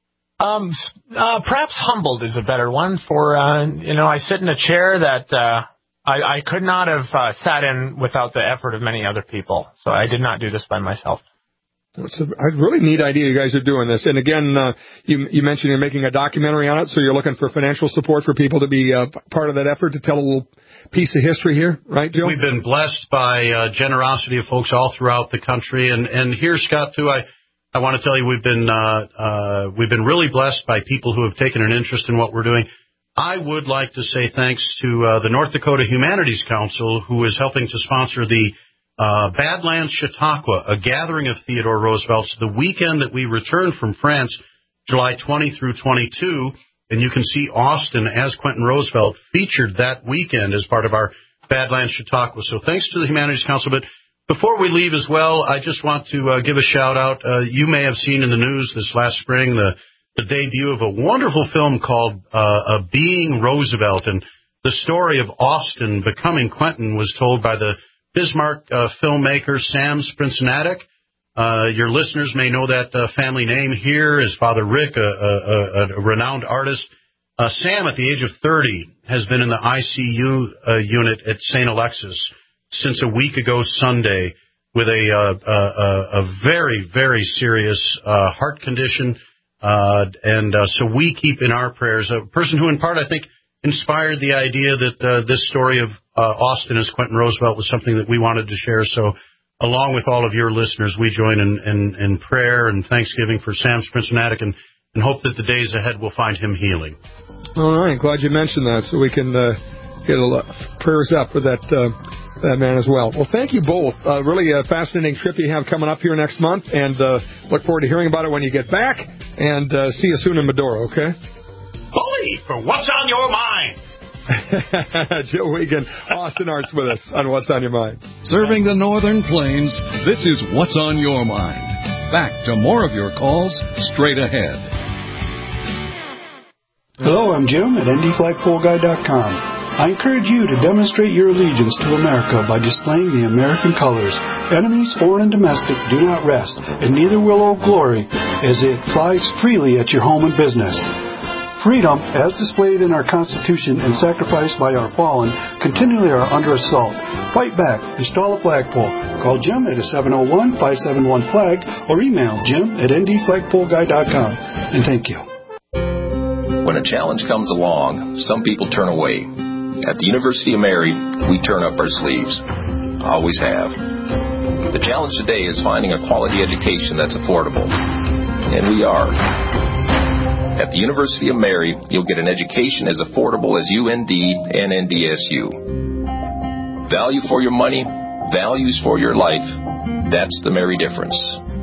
Um, uh, perhaps humbled is a better one. For, uh, you know, I sit in a chair that uh, I, I could not have uh, sat in without the effort of many other people. So I did not do this by myself. It's a, a really neat idea you guys are doing this. And again, uh, you, you mentioned you're making a documentary on it, so you're looking for financial support for people to be uh, part of that effort to tell a little piece of history here, right, Joe? We've been blessed by uh, generosity of folks all throughout the country. And, and here, Scott, too, I, I want to tell you we've been uh, uh, we've been really blessed by people who have taken an interest in what we're doing. I would like to say thanks to uh, the North Dakota Humanities Council, who is helping to sponsor the uh, Badlands Chautauqua, a gathering of Theodore Roosevelt's, the weekend that we return from France, July twentieth through twenty-second. And you can see Austin as Quentin Roosevelt featured that weekend as part of our Badlands Chautauqua. So thanks to the Humanities Council. But before we leave as well, I just want to uh, give a shout-out. Uh, you may have seen in the news this last spring the, the debut of a wonderful film called uh, uh, Being Roosevelt. And the story of Austin becoming Quentin was told by the Bismarck uh, filmmaker Sam Sprincenatic. Uh, your listeners may know that uh, family name here is Father Rick, a, a, a, a renowned artist. Uh, Sam, at the age of thirty, has been in the I C U uh, unit at Saint Alexis since a week ago Sunday with a, uh, a, a very, very serious uh, heart condition. Uh, and uh, so we keep in our prayers a person who, in part, I think, inspired the idea that uh, this story of uh, Austin as Quentin Roosevelt was something that we wanted to share. So along with all of your listeners, we join in, in, in prayer and thanksgiving for Sam Sprincenatic, and, and hope that the days ahead will find him healing. All right. Glad you mentioned that, so we can uh, get a lot, prayers up for that uh, that man as well. Well, thank you both. Uh, really a fascinating trip you have coming up here next month, and uh, look forward to hearing about it when you get back, and uh, see you soon in Medora, okay? Bully for What's on Your Mind. Joe Wiegand, Austin Arts with us on What's on Your Mind. Serving the Northern Plains, this is What's on Your Mind. Back to more of your calls straight ahead. Hello, I'm Jim at Indy Flagpole Guy dot com. I encourage you to demonstrate your allegiance to America by displaying the American colors. Enemies, foreign and domestic, do not rest, and neither will Old Glory, as it flies freely at your home and business. freedom, as displayed in our Constitution and sacrificed by our fallen, continually are under assault. Fight back. Install a flagpole. Call Jim at seven oh one, five seven one, flag or email jim at n d flagpole guy dot com. And thank you. When a challenge comes along, some people turn away. At the University of Mary, we turn up our sleeves. Always have. The challenge today is finding a quality education that's affordable. And we are. At the University of Mary, you'll get an education as affordable as U N D and N D S U. Value for your money, values for your life. That's the Mary difference.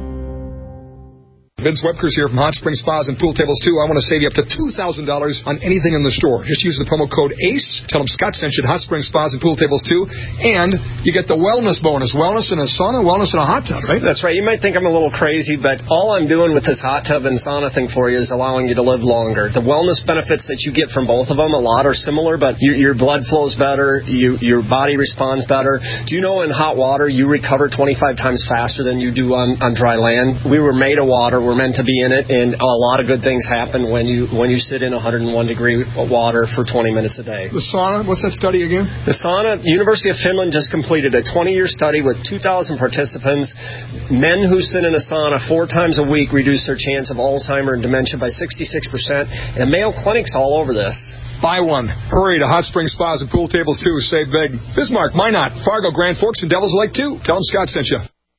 Vince Webkers here from Hot Spring Spas and Pool Tables, too. I want to save you up to two thousand dollars on anything in the store. Just use the promo code ACE. Tell them Scott sent you at Hot Spring Spas and Pool Tables, too. And you get the wellness bonus. Wellness in a sauna, wellness in a hot tub, right? That's right. You might think I'm a little crazy, but all I'm doing with this hot tub and sauna thing for you is allowing you to live longer. The wellness benefits that you get from both of them, a lot are similar, but you, your blood flows better, you, your body responds better. Do you know in hot water you recover twenty-five times faster than you do on, on dry land? We were made of water. We're meant to be in it. And a lot of good things happen when you when you sit in one hundred one degree water for twenty minutes a day. The sauna, what's that study again? The sauna, University of Finland just completed a twenty-year study with two thousand participants. Men who sit in a sauna four times a week reduce their chance of Alzheimer's and dementia by sixty-six percent. And Mayo Clinic's all over this. Buy one. Hurry to Hot Spring Spas and Pool Tables, too. Save big. Bismarck, Minot, Fargo, Grand Forks, and Devil's Lake, too. Tell them Scott sent you.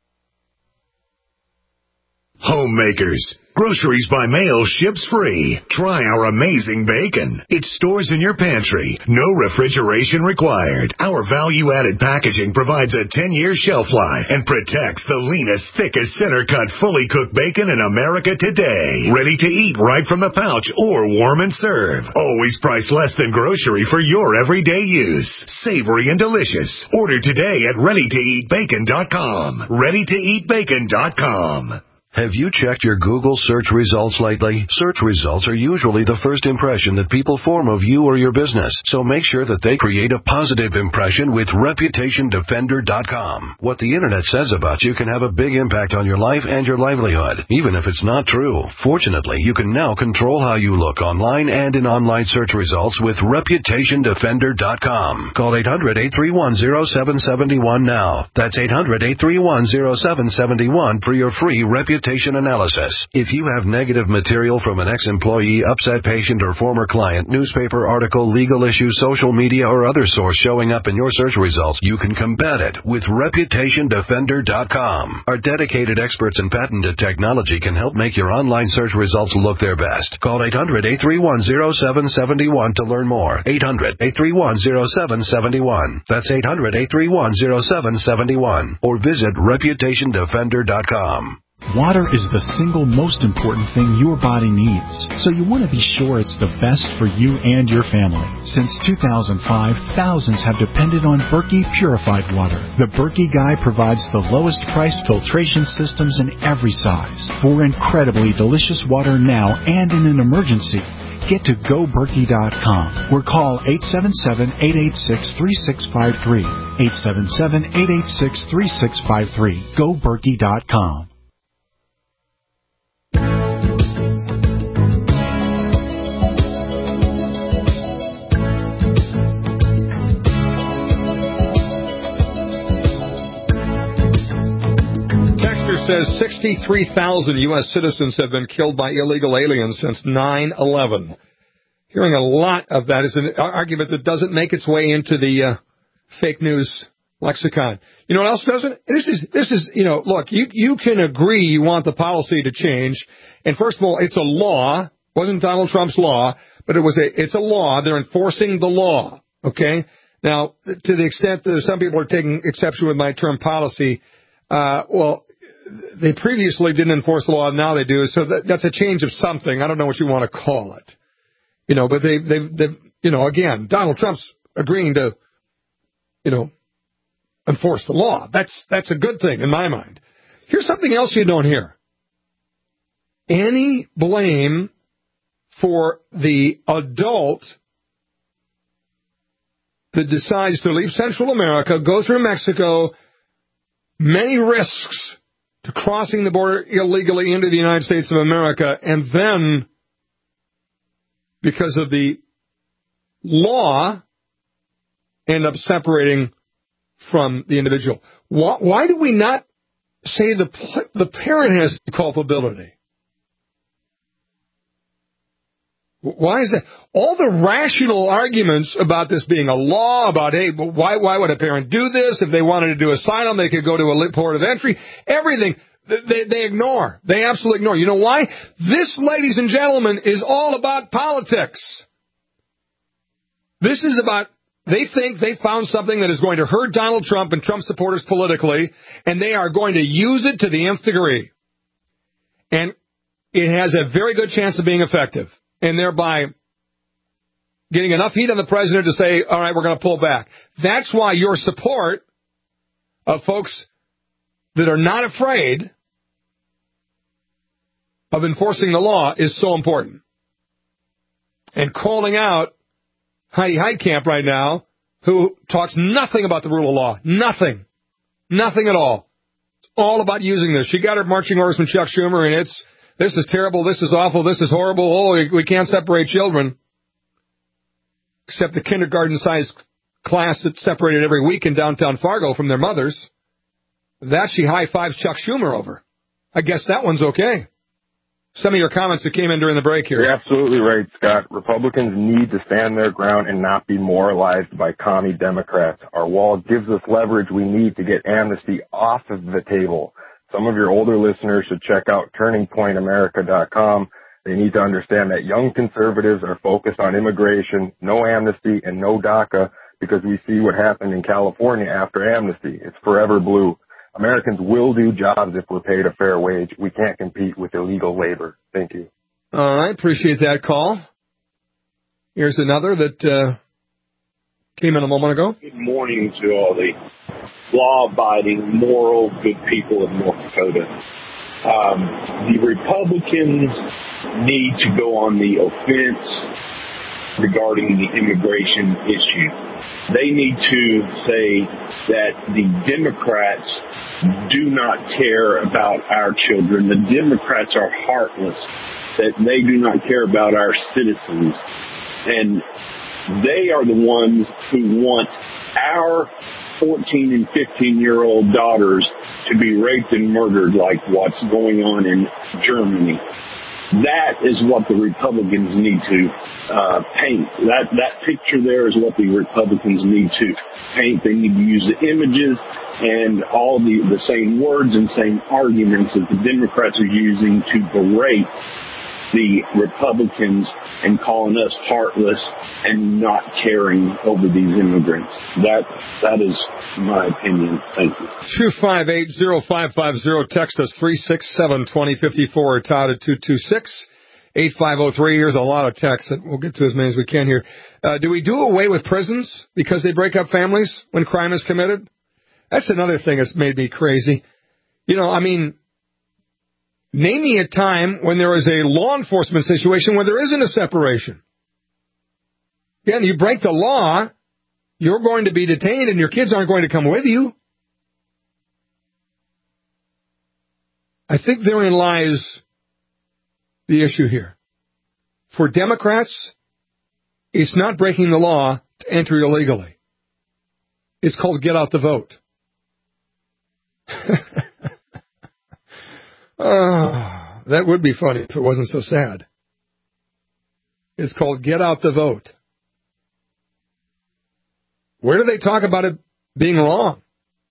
Homemakers. Groceries by mail ships free. Try our amazing bacon. It stores in your pantry. No refrigeration required. Our value-added packaging provides a ten-year shelf life and protects the leanest, thickest center-cut, fully cooked bacon in America today. Ready to eat right from the pouch or warm and serve. Always priced less than grocery for your everyday use. Savory and delicious. Order today at ready to eat bacon dot com. ready to eat bacon dot com. Have you checked your Google search results lately? Search results are usually the first impression that people form of you or your business, so make sure that they create a positive impression with reputation defender dot com. What the internet says about you can have a big impact on your life and your livelihood, even if it's not true. Fortunately, you can now control how you look online and in online search results with reputation defender dot com. Call eight hundred, eight three one, zero seven seven one now. That's eight hundred, eight three one, zero seven seven one for your free reputation analysis. If you have negative material from an ex-employee, upset patient, or former client, newspaper article, legal issue, social media, or other source showing up in your search results, you can combat it with reputation defender dot com. Our dedicated experts in patented technology can help make your online search results look their best. Call eight hundred, eight three one, zero seven seven one to learn more. eight hundred, eight three one, zero seven seven one. That's eight hundred, eight three one, zero seven seven one. Or visit reputation defender dot com. Water is the single most important thing your body needs, so you want to be sure it's the best for you and your family. Since two thousand five, thousands have depended on Berkey purified water. The Berkey Guy provides the lowest priced filtration systems in every size. For incredibly delicious water now and in an emergency, get to go berkey dot com or call eight seven seven, eight eight six, three six five three. eight seven seven, eight eight six, three six five three. go berkey dot com. Says sixty-three thousand U S citizens have been killed by illegal aliens since nine eleven. Hearing a lot of that is an argument that doesn't make its way into the uh, fake news lexicon. You know what else doesn't? This is, this is, you know, look, you, you can agree you want the policy to change. And first of all, it's a law. It wasn't Donald Trump's law, but it was a, it's a law. They're enforcing the law. Okay. Now, to the extent that some people are taking exception with my term policy, uh, well, they previously didn't enforce the law, and now they do. So that, that's a change of something. I don't know what you want to call it, you know. But they, they, they, you know, again, Donald Trump's agreeing to, you know, enforce the law. That's that's a good thing in my mind. Here's something else you don't hear: any blame for the adult that decides to leave Central America, go through Mexico, many risks to crossing the border illegally into the United States of America, and then because of the law end up separating from the individual. Why, why do we not say the the parent has culpability? Why is that? All the rational arguments about this being a law, about, hey, why why would a parent do this? If they wanted to do asylum, they could go to a port of entry. Everything, they, they ignore. They absolutely ignore. You know why? This, ladies and gentlemen, is all about politics. This is about, they think they found something that is going to hurt Donald Trump and Trump supporters politically, and they are going to use it to the nth degree. And it has a very good chance of being effective, and thereby getting enough heat on the president to say, all right, we're going to pull back. That's why your support of folks that are not afraid of enforcing the law is so important. And calling out Heidi Heitkamp right now, who talks nothing about the rule of law. Nothing. Nothing at all. It's all about using this. She got her marching orders from Chuck Schumer, and it's, this is terrible, this is awful, this is horrible, oh, we can't separate children. Except the kindergarten-sized class that's separated every week in downtown Fargo from their mothers. That she high-fives Chuck Schumer over. I guess that one's okay. Some of your comments that came in during the break here. You're absolutely right, Scott. Republicans need to stand their ground and not be moralized by commie Democrats. Our wall gives us leverage we need to get amnesty off of the table. Some of your older listeners should check out turning point america dot com. They need to understand that young conservatives are focused on immigration, no amnesty, and no DACA, because we see what happened in California after amnesty. It's forever blue. Americans will do jobs if we're paid a fair wage. We can't compete with illegal labor. Thank you. All right, appreciate that call. Here's another that uh, came in a moment ago. Good morning to all the law-abiding, moral, good people of North Dakota. Um, the Republicans need to go on the offense regarding the immigration issue. They need to say that the Democrats do not care about our children. The Democrats are heartless, that they do not care about our citizens. And they are the ones who want our fourteen and fifteen-year-old daughters to be raped and murdered like what's going on in Germany. That is what the Republicans need to uh, paint. That that picture there is what the Republicans need to paint. They need to use the images and all the, the same words and same arguments that the Democrats are using to berate the Republicans and calling us heartless and not caring over these immigrants. That that is my opinion. Thank you. two five eight, zero five five zero. Text us three six seven, two zero five four or Todd at two two six, eight five zero three. Here's a lot of texts that we'll get to as many as we can here. Uh, do we do away with prisons because they break up families when crime is committed? That's another thing that's made me crazy. You know, I mean, name me a time when there is a law enforcement situation where there isn't a separation. Again, you break the law, you're going to be detained and your kids aren't going to come with you. I think therein lies the issue here. For Democrats, it's not breaking the law to enter illegally. It's called get out the vote. Oh, that would be funny if it wasn't so sad. It's called get out the vote. Where do they talk about it being wrong?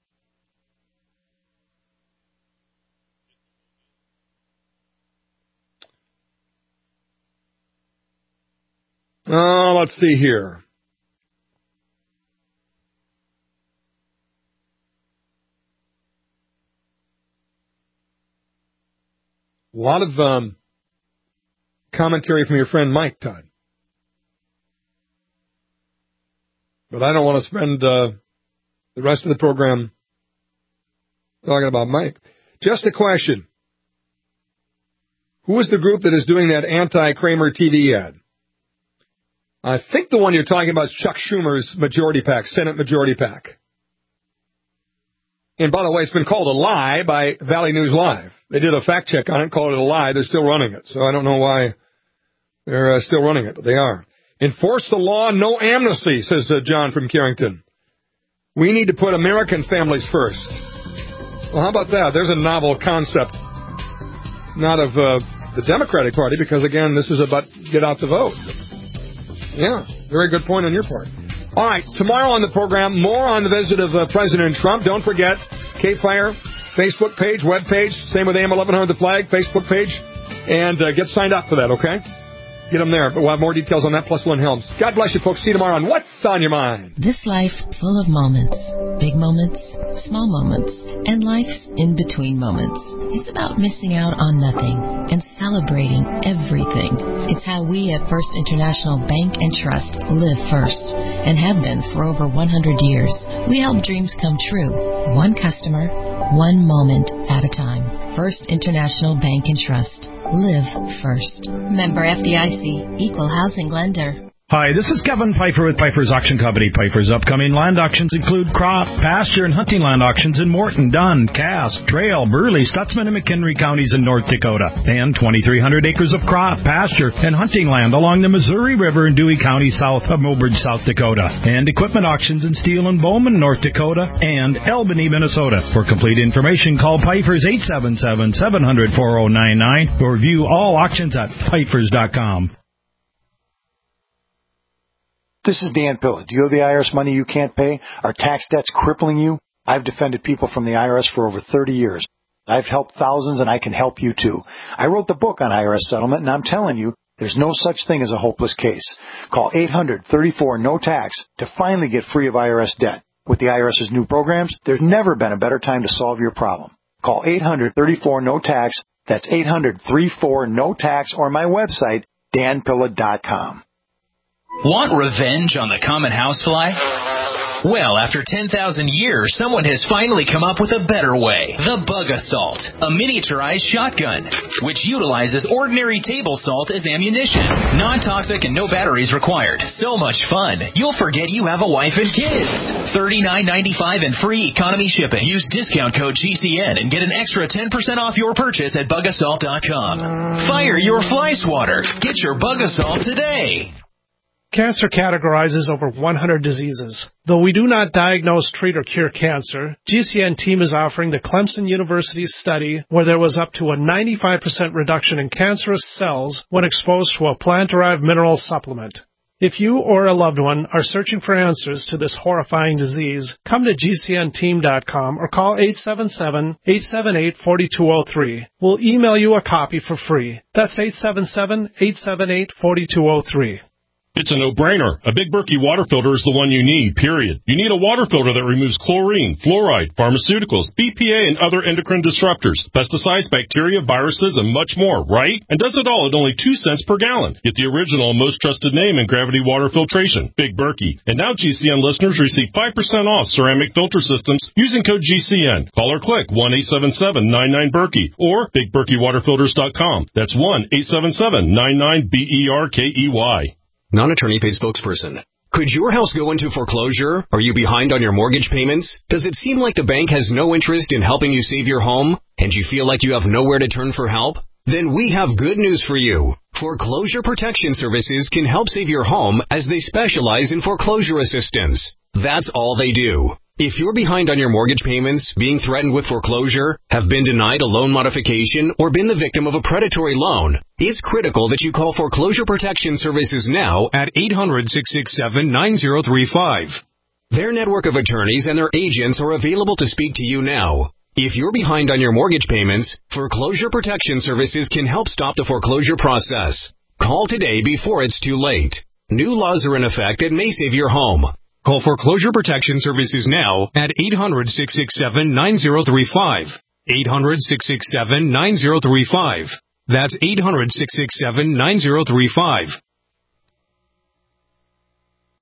Oh, let's see here. A lot of um, commentary from your friend Mike, Todd. But I don't want to spend uh, the rest of the program talking about Mike. Just a question. Who is the group that is doing that anti-Kramer T V ad? I think the one you're talking about is Chuck Schumer's Majority PAC, Senate Majority PAC. And by the way, it's been called a lie by Valley News Live. They did a fact check on it, called it a lie. They're still running it. So I don't know why They're uh, still running it, but they are. Enforce the law, no amnesty, says uh, John from Carrington. We need to put American families first. Well, how about that? There's a novel concept. Not of uh, the Democratic Party, because, again, this is about get out the vote. Yeah, very good point on your part. All right, tomorrow on the program, more on the visit of uh, President Trump. Don't forget, K-Fire, Facebook page, web page, same with A M eleven hundred The Flag, Facebook page, and uh, get signed up for that, okay? Get them there, but we'll have more details on that, plus Lynn Helms. God bless you, folks. See you tomorrow on What's on Your Mind. This life full of moments, big moments, small moments, and life's in-between moments. It's about missing out on nothing and celebrating everything. It's how we at First International Bank and Trust live first and have been for over one hundred years. We help dreams come true, one customer, one moment at a time. First International Bank and Trust. Live first. Member F D I C, Equal Housing Lender. Hi, this is Kevin Pfeiffer with Pfeiffer's Auction Company. Pfeiffer's upcoming land auctions include crop, pasture, and hunting land auctions in Morton, Dunn, Cass, Trail, Burley, Stutzman, and McHenry counties in North Dakota, and twenty-three hundred acres of crop, pasture, and hunting land along the Missouri River in Dewey County south of Mobridge, South Dakota, and equipment auctions in Steele and Bowman, North Dakota, and Albany, Minnesota. For complete information, call Pfeiffer's eight seven seven, seven hundred, four oh nine nine or view all auctions at Pfeiffer's dot com. This is Dan Pilla. Do you owe the I R S money you can't pay? Are tax debts crippling you? I've defended people from the I R S for over thirty years. I've helped thousands, and I can help you too. I wrote the book on I R S settlement, and I'm telling you, there's no such thing as a hopeless case. Call eight hundred, thirty-four, no tax to finally get free of I R S debt. With the I R S's new programs, there's never been a better time to solve your problem. Call eight hundred, thirty-four, no tax. That's eight hundred, thirty-four, no tax, or my website, dan pilla dot com. Want revenge on the common housefly? Well, after ten thousand years, someone has finally come up with a better way. The Bug Assault, a miniaturized shotgun, which utilizes ordinary table salt as ammunition. Non-toxic and no batteries required. So much fun, you'll forget you have a wife and kids. thirty-nine ninety-five and free economy shipping. Use discount code G C N and get an extra ten percent off your purchase at bug assault dot com. Fire your fly swatter. Get your Bug Assault today. Cancer categorizes over one hundred diseases. Though we do not diagnose, treat, or cure cancer, G C N team is offering the Clemson University study where there was up to a ninety-five percent reduction in cancerous cells when exposed to a plant-derived mineral supplement. If you or a loved one are searching for answers to this horrifying disease, come to G C N team dot com or call eight seven seven, eight seven eight, four two zero three. We'll email you a copy for free. That's eight seven seven, eight seven eight, four two zero three. It's a no-brainer. A Big Berkey water filter is the one you need, period. You need a water filter that removes chlorine, fluoride, pharmaceuticals, B P A, and other endocrine disruptors, pesticides, bacteria, viruses, and much more, right? And does it all at only two cents per gallon. Get the original, most trusted name in gravity water filtration, Big Berkey. And now G C N listeners receive five percent off ceramic filter systems using code G C N. Call or click one eight seven seven, nine nine, Berkey or big berkey water filters dot com. That's one eight seven seven, nine nine, B E R K E Y. Non-attorney paid spokesperson. Could your house go into foreclosure? Are you behind on your mortgage payments? Does it seem like the bank has no interest in helping you save your home? And you feel like you have nowhere to turn for help? Then we have good news for you. Foreclosure Protection Services can help save your home as they specialize in foreclosure assistance. That's all they do. If you're behind on your mortgage payments, being threatened with foreclosure, have been denied a loan modification, or been the victim of a predatory loan, it's critical that you call Foreclosure Protection Services now at eight hundred, six six seven, nine zero three five. Their network of attorneys and their agents are available to speak to you now. If you're behind on your mortgage payments, Foreclosure Protection Services can help stop the foreclosure process. Call today before it's too late. New laws are in effect that may save your home. Call Foreclosure Protection Services now at eight hundred, six six seven, nine zero three five. eight hundred, six six seven, nine zero three five. That's eight hundred, six six seven, nine zero three five.